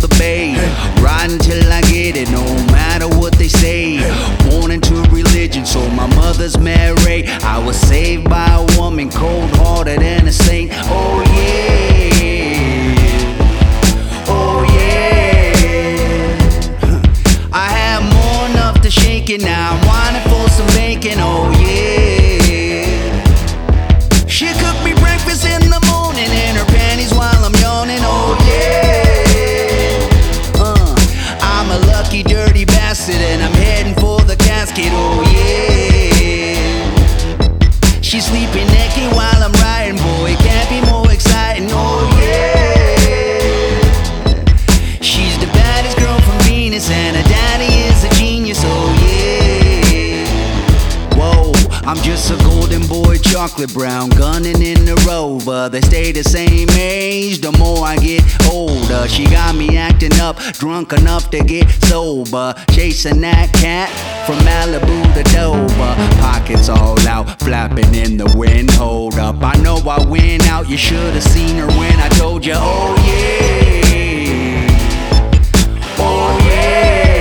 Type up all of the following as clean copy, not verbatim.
the bay. Riding till I get it, no matter what they say. Born into religion, so my mother's Mary. I was saved by a woman, cold-hearted and a saint. Oh yeah, oh yeah. I have more enough to shake it now. I'm whining for some bacon, oh yeah. She cooked me breakfast in the morning in her panties while I'm yawning, oh yeah. I'm a lucky dirty bastard and I'm heading for the casket, oh yeah. She's sleeping naked while I'm riding, boy, it can't be more exciting, oh yeah. She's the baddest girl from Venus and her daddy is a genius, oh yeah. Whoa, I'm just a golden boy, chocolate brown, gunning in the Rover. They stay the same age, the more I get older. She got me acting up, drunk enough to get sober. Chasing that cat from Malibu to Dover. Pockets all out, flapping in the wind. Hold up, I know I went out. You should have seen her when I told you, oh yeah, oh yeah.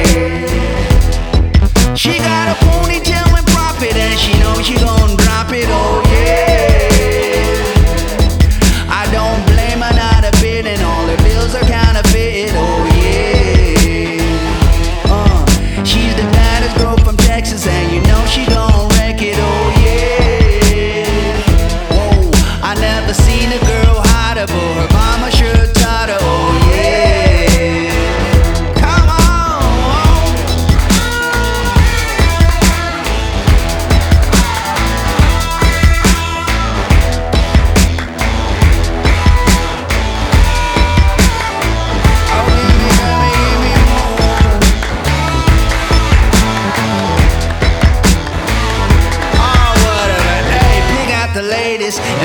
She got a ponytail and profit, and she knows she gon' drop it, oh yeah. I don't blame her not a bit, and all her bills are counterfeit, oh yeah. She's the baddest girl from Texas, and you know she gon' wreck it, oh yeah. Whoa, I never seen a girl hotter, but her mama sure taught her, oh yeah. Come on. The latest